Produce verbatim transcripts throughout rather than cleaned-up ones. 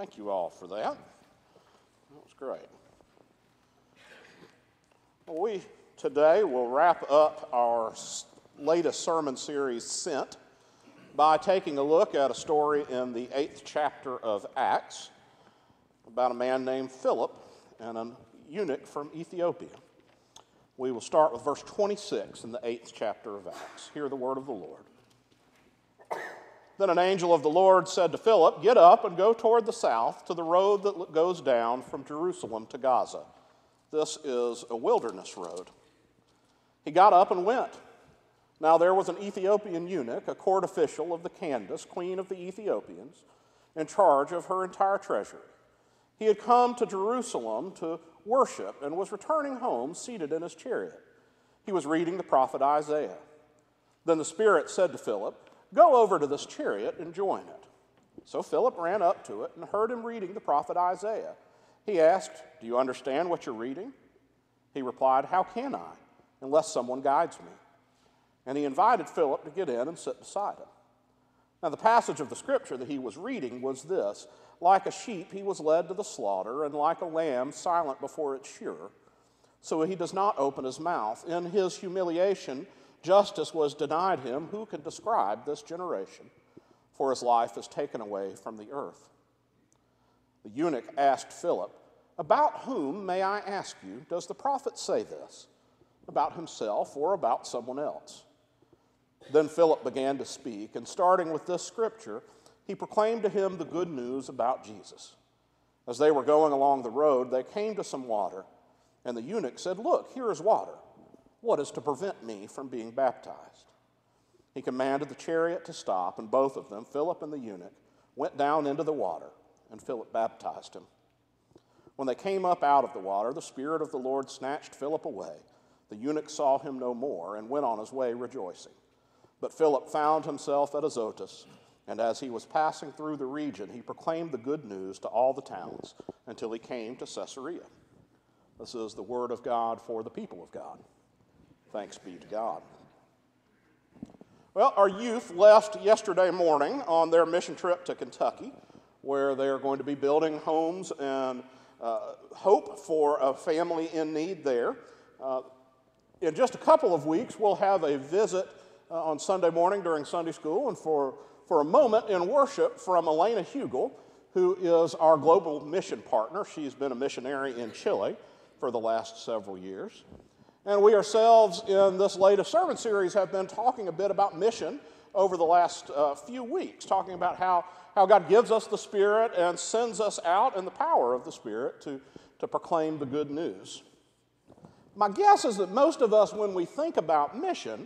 Thank you all for that. That was great. Well, we today will wrap up our latest sermon series, Sent, by taking a look at a story in the eighth chapter of Acts about a man named Philip and a eunuch from Ethiopia. We will start with verse twenty-six in the eighth chapter of Acts. Hear the word of the Lord. Then an angel of the Lord said to Philip, "Get up and go toward the south to the road that goes down from Jerusalem to Gaza. This is a wilderness road." He got up and went. Now there was an Ethiopian eunuch, a court official of the Candace, queen of the Ethiopians, in charge of her entire treasury. He had come to Jerusalem to worship and was returning home seated in his chariot. He was reading the prophet Isaiah. Then the Spirit said to Philip, "Go over to this chariot and join it." So Philip ran up to it and heard him reading the prophet Isaiah. He asked, "Do you understand what you're reading?" He replied, "How can I, unless someone guides me?" And he invited Philip to get in and sit beside him. Now the passage of the scripture that he was reading was this: "Like a sheep he was led to the slaughter, and like a lamb silent before its shearer, so he does not open his mouth. In his humiliation justice was denied him. Who can describe this generation? For his life is taken away from the earth." The eunuch asked Philip, "About whom, may I ask you, does the prophet say this? About himself or about someone else?" Then Philip began to speak, and starting with this scripture, he proclaimed to him the good news about Jesus. As they were going along the road, they came to some water, and the eunuch said, "Look, here is water. What is to prevent me from being baptized?" He commanded the chariot to stop, and both of them, Philip and the eunuch, went down into the water, and Philip baptized him. When they came up out of the water, the Spirit of the Lord snatched Philip away. The eunuch saw him no more and went on his way rejoicing. But Philip found himself at Azotus, and as he was passing through the region, he proclaimed the good news to all the towns until he came to Caesarea. This is the word of God for the people of God. Thanks be to God. Well, our youth left yesterday morning on their mission trip to Kentucky, where they are going to be building homes and uh, hope for a family in need there. Uh, in just a couple of weeks, we'll have a visit uh, on Sunday morning during Sunday school, and for, for a moment in worship from Elena Hugel, who is our global mission partner. She's been a missionary in Chile for the last several years. And we ourselves, in this latest sermon series, have been talking a bit about mission over the last uh, few weeks, talking about how, how God gives us the Spirit and sends us out in the power of the Spirit to, to proclaim the good news. My guess is that most of us, when we think about mission,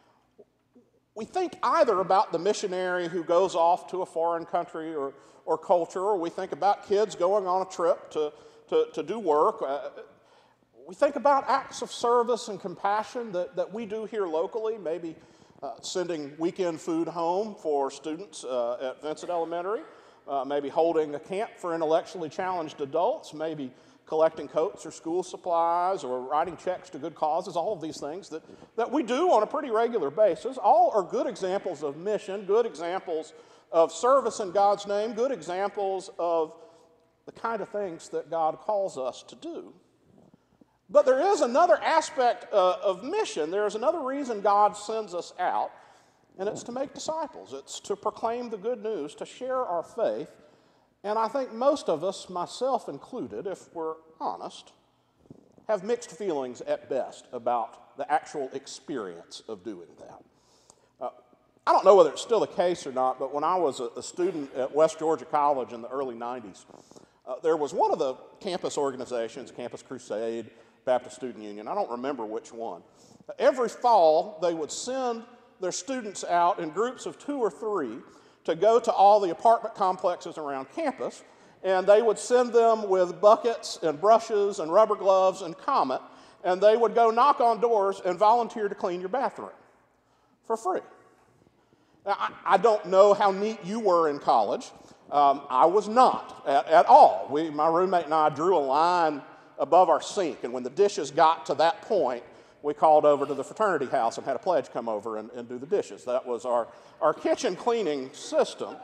we think either about the missionary who goes off to a foreign country or, or culture, or we think about kids going on a trip to, to, to do work. Uh, We think about acts of service and compassion that, that we do here locally, maybe uh, sending weekend food home for students uh, at Vincent Elementary, uh, maybe holding a camp for intellectually challenged adults, maybe collecting coats or school supplies or writing checks to good causes, all of these things that, that we do on a pretty regular basis. All are good examples of mission, good examples of service in God's name, good examples of the kind of things that God calls us to do. But there is another aspect uh, of mission. There is another reason God sends us out, and it's to make disciples. It's to proclaim the good news, to share our faith. And I think most of us, myself included, if we're honest, have mixed feelings at best about the actual experience of doing that. Uh, I don't know whether it's still the case or not, but when I was a, a student at West Georgia College in the early nineties, uh, there was one of the campus organizations, Campus Crusade, Baptist Student Union, I don't remember which one. Every fall, they would send their students out in groups of two or three to go to all the apartment complexes around campus, and they would send them with buckets and brushes and rubber gloves and Comet, and they would go knock on doors and volunteer to clean your bathroom for free. Now, I, I don't know how neat you were in college. Um, I was not at, at all. We, my roommate and I drew a line above our sink, and when the dishes got to that point, we called over to the fraternity house and had a pledge come over and, and do the dishes. That was our, our kitchen cleaning system.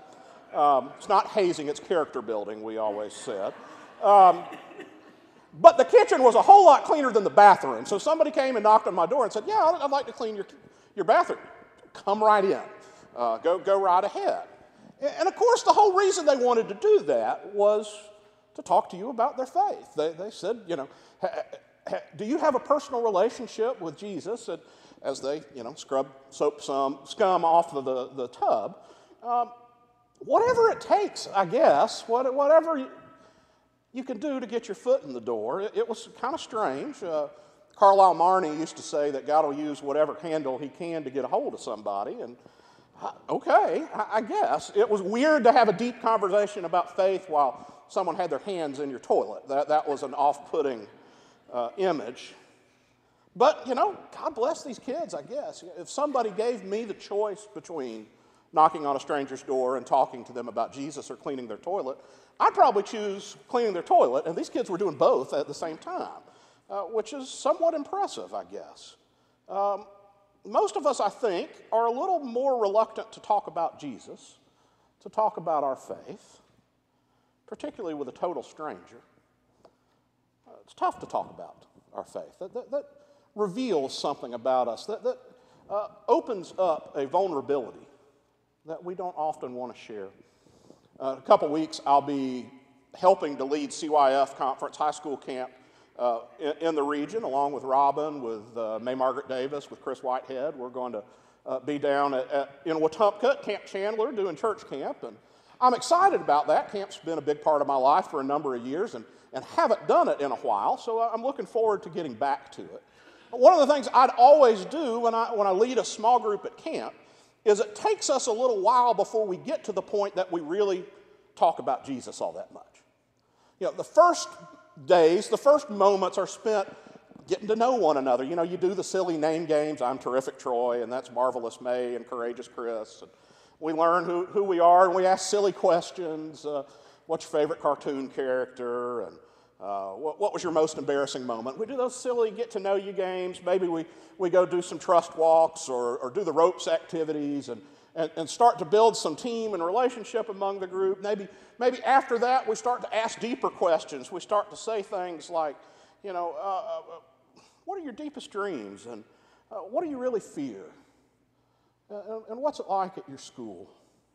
Um, it's not hazing, it's character building, we always said. Um, but the kitchen was a whole lot cleaner than the bathroom. So somebody came and knocked on my door and said, yeah, I'd, I'd like to clean your, your bathroom. Come right in. Uh, go, go right ahead. And, and of course, the whole reason they wanted to do that was to talk to you about their faith. They, they said, you know, ha, ha, do you have a personal relationship with Jesus? And as they, you know, scrub soap some scum off of the, the tub. Um, whatever it takes, I guess, what, whatever you, you can do to get your foot in the door. It, it was kind of strange. Uh, Carlisle Marney used to say that God will use whatever handle he can to get a hold of somebody. And uh, okay, I, I guess. It was weird to have a deep conversation about faith while someone had their hands in your toilet. That, that was an off-putting uh, image. But, you know, God bless these kids, I guess. If somebody gave me the choice between knocking on a stranger's door and talking to them about Jesus or cleaning their toilet, I'd probably choose cleaning their toilet, and these kids were doing both at the same time, uh, which is somewhat impressive, I guess. Um, most of us, I think, are a little more reluctant to talk about Jesus, to talk about our faith, particularly with a total stranger. Uh, it's tough to talk about our faith. That, that, that reveals something about us, that, that uh, opens up a vulnerability that we don't often want to share. Uh, in a couple weeks, I'll be helping to lead C Y F Conference High School Camp uh, in, in the region, along with Robin, with uh, May Margaret Davis, with Chris Whitehead. We're going to uh, be down at, at, in Wetumpka at Camp Chandler doing church camp, and I'm excited about that. Camp's been a big part of my life for a number of years, and, and haven't done it in a while, so I'm looking forward to getting back to it. One of the things I'd always do when I, when I lead a small group at camp is it takes us a little while before we get to the point that we really talk about Jesus all that much. You know, the first days, the first moments are spent getting to know one another. You know, you do the silly name games. I'm Terrific Troy, and that's Marvelous May and Courageous Chris. And we learn who, who we are, and we ask silly questions. Uh, what's your favorite cartoon character? And Uh, what, what was your most embarrassing moment? We do those silly get-to-know-you games. Maybe we, we go do some trust walks or, or do the ropes activities and, and, and start to build some team and relationship among the group. Maybe, maybe after that, we start to ask deeper questions. We start to say things like, you know, uh, uh, what are your deepest dreams? And uh, what do you really fear? Uh, and, and what's it like at your school?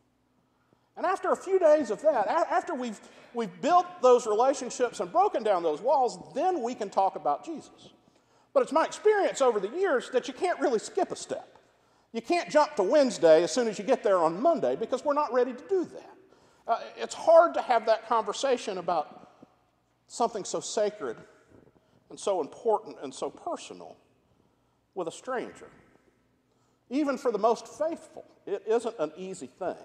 And after a few days of that, after we've, we've built those relationships and broken down those walls, then we can talk about Jesus. But it's my experience over the years that you can't really skip a step. You can't jump to Wednesday as soon as you get there on Monday because we're not ready to do that. Uh, it's hard to have that conversation about something so sacred and so important and so personal with a stranger. Even for the most faithful, it isn't an easy thing.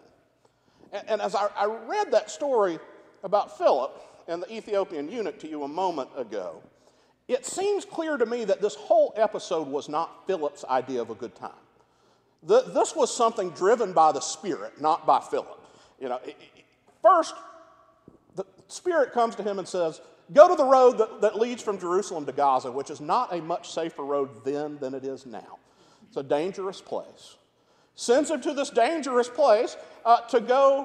And as I, I read that story about Philip and the Ethiopian eunuch to you a moment ago, it seems clear to me that this whole episode was not Philip's idea of a good time. The, this was something driven by the Spirit, not by Philip. You know, first, the Spirit comes to him and says, go to the road that, that leads from Jerusalem to Gaza, which is not a much safer road then than it is now. It's a dangerous place. Sends him to this dangerous place uh, to go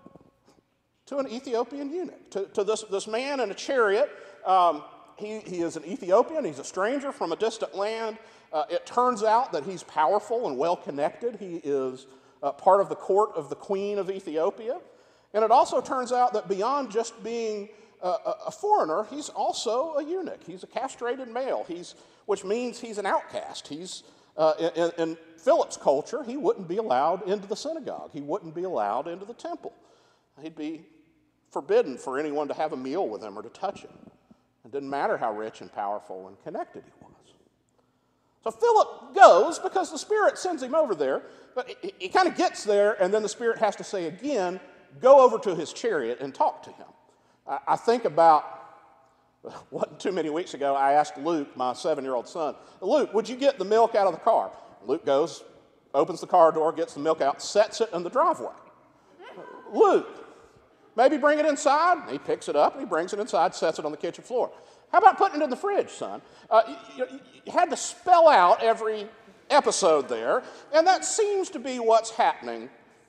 to an Ethiopian eunuch, to, to this, this man in a chariot. Um, he, he is an Ethiopian. He's a stranger from a distant land. Uh, it turns out that he's powerful and well-connected. He is uh, part of the court of the Queen of Ethiopia. And it also turns out that beyond just being a, a, a foreigner, he's also a eunuch. He's a castrated male, he's, which means he's an outcast. He's Uh, in, in Philip's culture, he wouldn't be allowed into the synagogue. He wouldn't be allowed into the temple. He'd be forbidden for anyone to have a meal with him or to touch him. It didn't matter how rich and powerful and connected he was. So Philip goes because the Spirit sends him over there, but he, he kind of gets there, and then the Spirit has to say again, go over to his chariot and talk to him. I, I think about Wasn't too many weeks ago, I asked Luke, my seven-year-old son, Luke, would you get the milk out of the car? Luke goes, opens the car door, gets the milk out, sets it in the driveway. Luke, maybe bring it inside. He picks it up, and he brings it inside, sets it on the kitchen floor. How about putting it in the fridge, son? Uh, you, you had to spell out every episode there, and that seems to be what's happening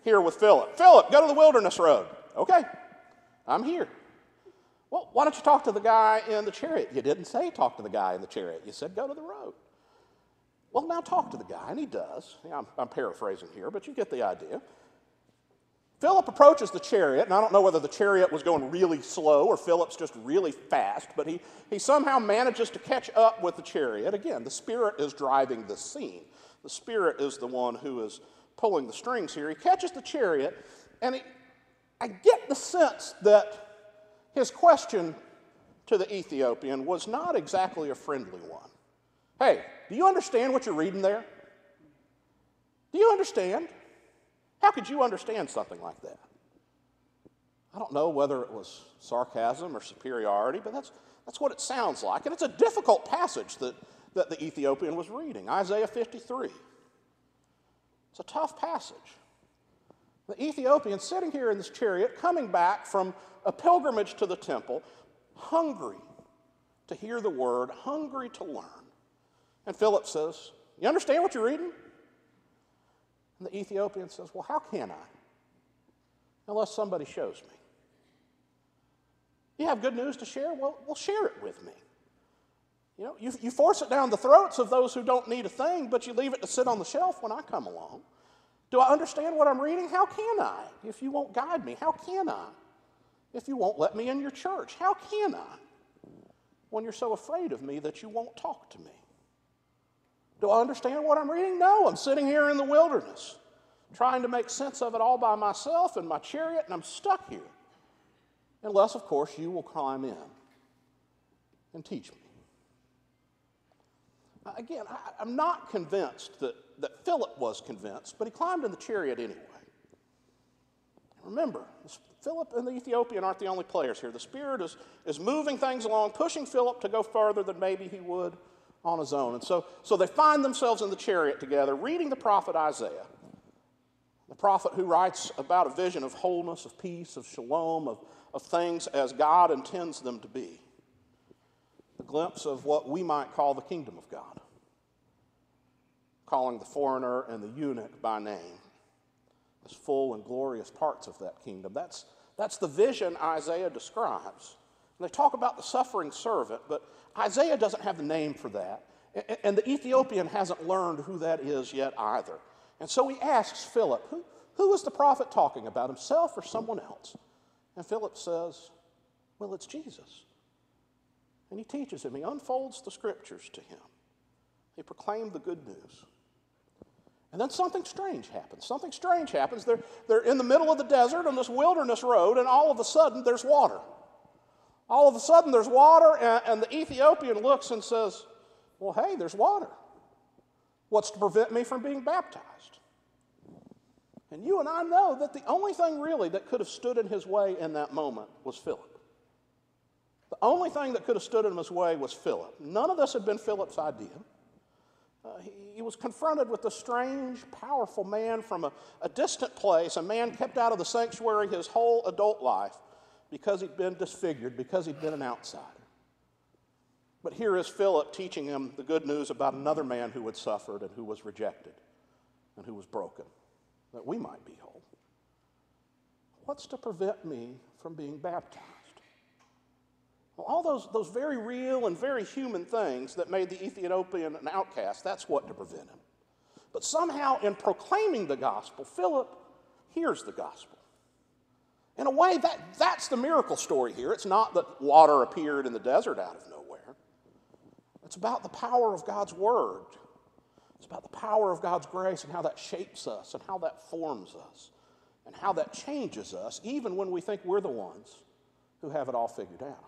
here with Philip. Philip, go to the wilderness road. Okay, I'm here. Well, why don't you talk to the guy in the chariot? You didn't say talk to the guy in the chariot. You said go to the road. Well, now talk to the guy, and he does. Yeah, I'm, I'm paraphrasing here, but you get the idea. Philip approaches the chariot, and I don't know whether the chariot was going really slow or Philip's just really fast, but he, he somehow manages to catch up with the chariot. Again, the Spirit is driving the scene. The Spirit is the one who is pulling the strings here. He catches the chariot, and he, I get the sense that his question to the Ethiopian was not exactly a friendly one. Hey, do you understand what you're reading there? Do you understand? How could you understand something like that? I don't know whether it was sarcasm or superiority, but that's, that's what it sounds like. And it's a difficult passage that, that the Ethiopian was reading, Isaiah fifty-three. It's a tough passage. The Ethiopian sitting here in this chariot, coming back from a pilgrimage to the temple, hungry to hear the word, hungry to learn. And Philip says, you understand what you're reading? And the Ethiopian says, well, how can I? Unless somebody shows me. You have good news to share? Well, well share it with me. You know, you, you force it down the throats of those who don't need a thing, but you leave it to sit on the shelf when I come along. Do I understand what I'm reading? How can I if you won't guide me? How can I if you won't let me in your church? How can I when you're so afraid of me that you won't talk to me? Do I understand what I'm reading? No, I'm sitting here in the wilderness trying to make sense of it all by myself in my chariot, and I'm stuck here. Unless, of course, you will climb in and teach me. Again, I, I'm not convinced that, that Philip was convinced, but he climbed in the chariot anyway. Remember, Philip and the Ethiopian aren't the only players here. The Spirit is, is moving things along, pushing Philip to go further than maybe he would on his own. And so, so they find themselves in the chariot together, reading the prophet Isaiah, the prophet who writes about a vision of wholeness, of peace, of shalom, of, of things as God intends them to be. A glimpse of what we might call the kingdom of God, calling the foreigner and the eunuch by name as full and glorious parts of that kingdom. That's, that's the vision Isaiah describes. And they talk about the suffering servant, but Isaiah doesn't have the name for that. And the Ethiopian hasn't learned who that is yet either. And so he asks Philip, who, who is the prophet talking about, himself or someone else? And Philip says, well, it's Jesus. And he teaches him. He unfolds the scriptures to him. He proclaimed the good news. And then something strange happens. Something strange happens. They're, they're in the middle of the desert on this wilderness road, and all of a sudden there's water. All of a sudden there's water, and, and the Ethiopian looks and says, well, hey, there's water. What's to prevent me from being baptized? And you and I know that the only thing really that could have stood in his way in that moment was Philip. The only thing that could have stood in his way was Philip. None of this had been Philip's idea. Uh, he, he was confronted with a strange, powerful man from a, a distant place, a man kept out of the sanctuary his whole adult life because he'd been disfigured, because he'd been an outsider. But here is Philip teaching him the good news about another man who had suffered and who was rejected and who was broken, that we might be whole. What's to prevent me from being baptized? Well, all those, those very real and very human things that made the Ethiopian an outcast, that's what to prevent him. But somehow in proclaiming the gospel, Philip hears the gospel. In a way, that, that's the miracle story here. It's not that water appeared in the desert out of nowhere. It's about the power of God's word. It's about the power of God's grace and how that shapes us and how that forms us and how that changes us, even when we think we're the ones who have it all figured out.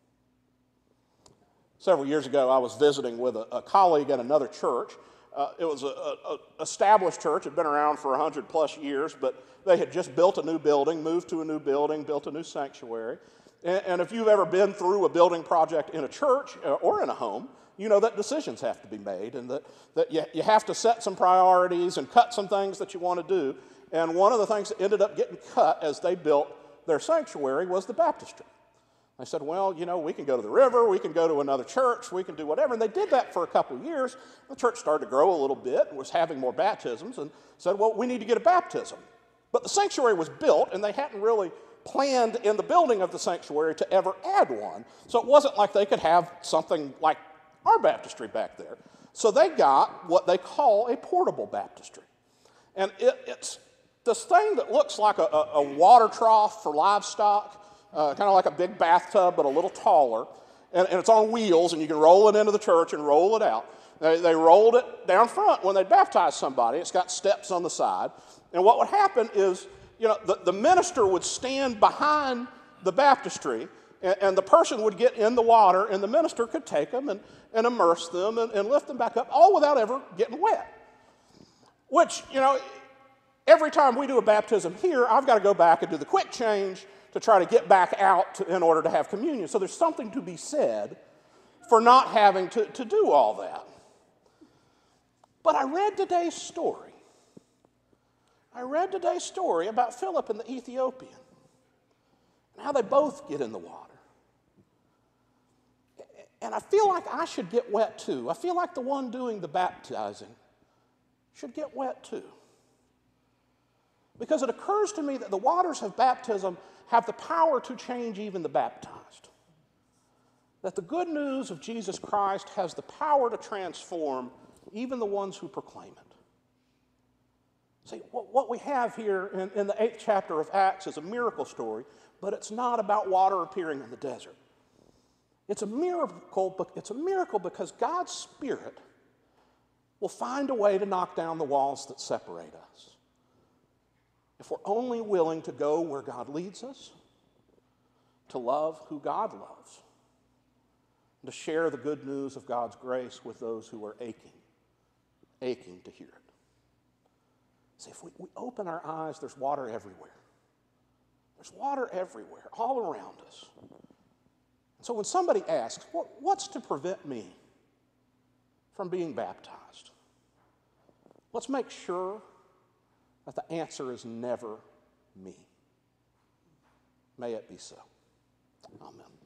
Several years ago, I was visiting with a, a colleague at another church. Uh, it was an established church. It had been around for one hundred plus years, but they had just built a new building, moved to a new building, built a new sanctuary. And, and if you've ever been through a building project in a church uh, or in a home, you know that decisions have to be made and that, that you, you have to set some priorities and cut some things that you want to do. And one of the things that ended up getting cut as they built their sanctuary was the baptistry. They said, well, you know, we can go to the river, we can go to another church, we can do whatever. And they did that for a couple of years. The church started to grow a little bit and was having more baptisms and said, well, we need to get a baptism But the sanctuary was built, and they hadn't really planned in the building of the sanctuary to ever add one. So it wasn't like they could have something like our baptistry back there. So they got what they call a portable baptistry. And it, it's this thing that looks like a, a, a water trough for livestock, uh, kind of like a big bathtub, but a little taller. And, and it's on wheels, and you can roll it into the church and roll it out. They, they rolled it down front when they baptized somebody. It's got steps on the side. And what would happen is, you know, the, the minister would stand behind the baptistry, and, and the person would get in the water, and the minister could take them and, and immerse them and, and lift them back up, all without ever getting wet. Which, you know, every time we do a baptism here, I've got to go back and do the quick change to try to get back out to, in order to have communion. So there's something to be said for not having to, to do all that. But I read today's story. I read today's story about Philip and the Ethiopian and how they both get in the water. And I feel like I should get wet too. I feel like the one doing the baptizing should get wet too. Because it occurs to me that the waters of baptism have the power to change even the baptized. That the good news of Jesus Christ has the power to transform even the ones who proclaim it. See, what we have here in, in the eighth chapter of Acts is a miracle story, but it's not about water appearing in the desert. It's a miracle, but it's a miracle because God's Spirit will find a way to knock down the walls that separate us. If we're only willing to go where God leads us, to love who God loves, and to share the good news of God's grace with those who are aching, aching to hear it. See, if we, we open our eyes, there's water everywhere. There's water everywhere, all around us. So when somebody asks, what, what's to prevent me from being baptized? Let's make sure that the answer is never me. May it be so. Amen.